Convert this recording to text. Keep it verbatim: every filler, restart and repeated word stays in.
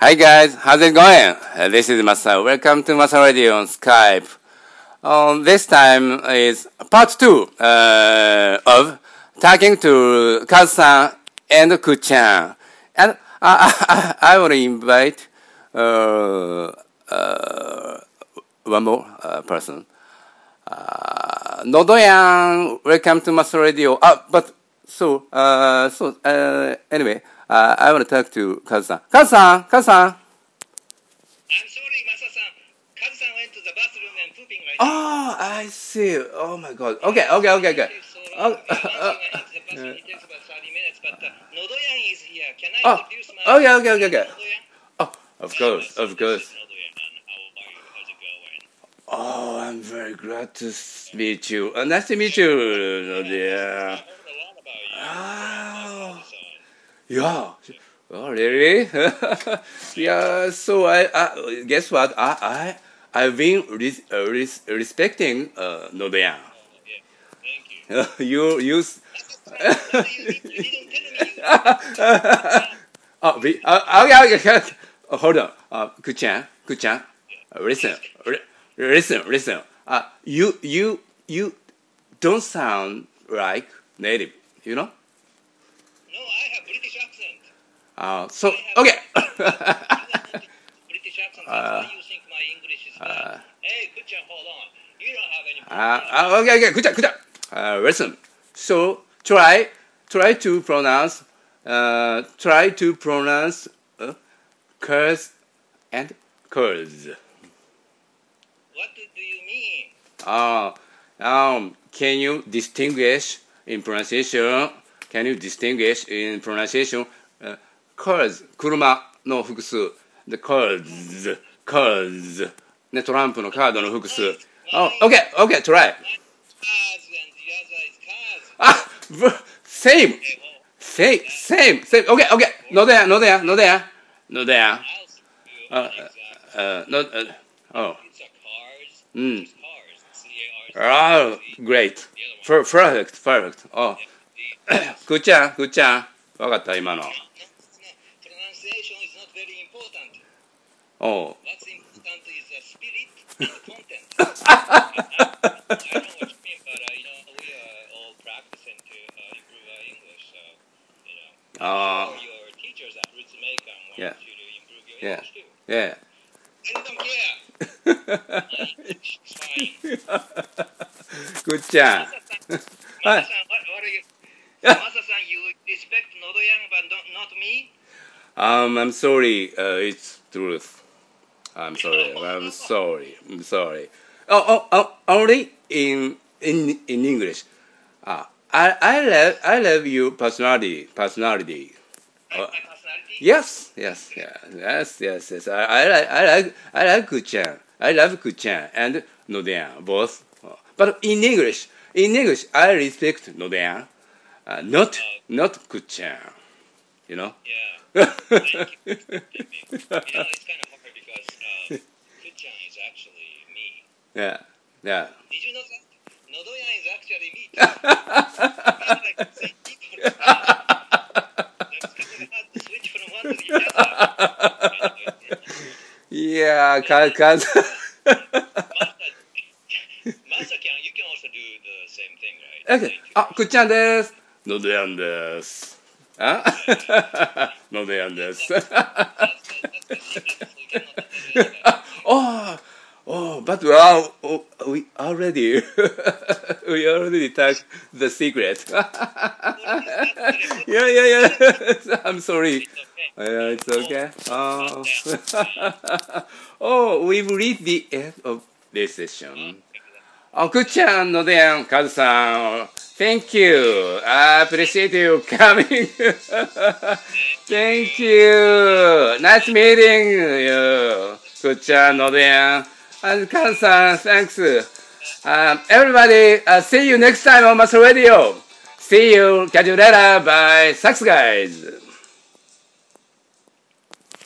Hi guys, how's it going? Uh, this is Masa. Welcome to Masa Radio on Skype. Um, this time is part two uh, of talking to Kaz-san and Ku-chan. And I, I, I will invite uh, uh, one more uh, person. Uh, Nodoyan, welcome to Masa Radio. Uh, but so, uh, so uh, anyway, uh, I want to talk to Kaz-san. Kaz-san, Kaz-san. I'm sorry, Masa-san. Kaz-san went to the bathroom and pooping right now. Oh, I see. Oh my God. Okay, okay, okay, okay. Oh, uh, uh, it takes about thirty minutes, but uh, Nodoyan is here. Can I oh, introduce my... Okay, okay, okay, okay. Oh, of course, uh, of course. How Oh, are you? How's it going? I'm very glad to meet you. Uh, nice to meet you, Nodoyan. I heard a lot about Oh, you. yeah. Oh, really? Yeah. So I, I guess what? I, I, I've been res, uh, res, respecting uh, Nodoyan. Oh, yeah. Thank you. you, you. you, you didn't tell me. Oh, we, uh, okay, okay, okay. Oh, hold on. Uh, Ku-chan, Ku-chan, uh, listen, li- listen, listen. Uh, you, you, you don't sound like native, you know? No, I have British accent. Uh, so, okay. British accent, that's why you think my English is bad. Uh, hey, Ku-chan, hold on. You don't have any uh, uh, okay, okay, Ku-chan, Ku-chan. Uh, listen. So, try, try to pronounce, uh, try to pronounce uh, curse and curse. What do, do you mean? Uh, um, can you distinguish in pronunciation? Can you distinguish in pronunciation? Uh, cars, 車の複数。The cars, cars. ね、トランプのカードの複数。Oh, okay, okay, try. Cars and the other is cars. Ah, same, same, same, same. Okay, okay. No there, no there, no there, no there. Uh, uh, no, uh, oh. It's a cars. Mm. It's cars. C A R S. Oh, great. Perfect, perfect. Oh. Ku-chan, Ku-chan. わかった今の。 Pronunciation is not very important. Oh. What's important is the spirit and content. I, I, I know what you mean, but uh, you know, we are all practicing to uh, improve our English. So, you know, I'm Uh, sure your teachers at Ritsumeikan want yeah. you to improve your Yeah. English too. Yeah. I don't care. My English is fine. Ku-chan. Masa-san, what, what are you? Masa-san, you respect Nodoyan, but not, not me? Um, I'm sorry. Uh, it's truth. I'm sorry. I'm sorry. I'm sorry. Oh, oh, oh only in in in English. Uh, I I love I love you personality personality. My, Uh, my personality? yes, yes, yeah, yes, yes, yes. I I like I like I like Ku-chan. I love Ku-chan and Nodoyan both. Uh, But in English, in English, I respect Nodoyan, uh, not Uh, not Ku-chan. You know. Yeah. Thank you. You know, it's kind of hard because uh, Ku-chan is actually me. Yeah, yeah. Did you know that? Nodoyan is actually me too. We are like the same people. That's kind of hard to switch from one to the other. Yeah, cause, cause Masa-chan, you can also do the same thing, right? okay. あ、くっちゃんです。のどやんです。あのどやんです。oh, oh, but wow, oh, we already, we already talked the secret. yeah, yeah, yeah. I'm sorry. Yeah, it's okay. Oh, oh, we've reached the end of this session. Oh, Ku-chan, Nodoyan, Kaz-san, thank you. I appreciate you coming. Thank you. Nice meeting you, Ku-chan, Nodoyan, and Kaz-san. Thanks. Um, everybody, uh, see you next time on Master Radio. See you. Catch you later. Bye. Thanks, guys.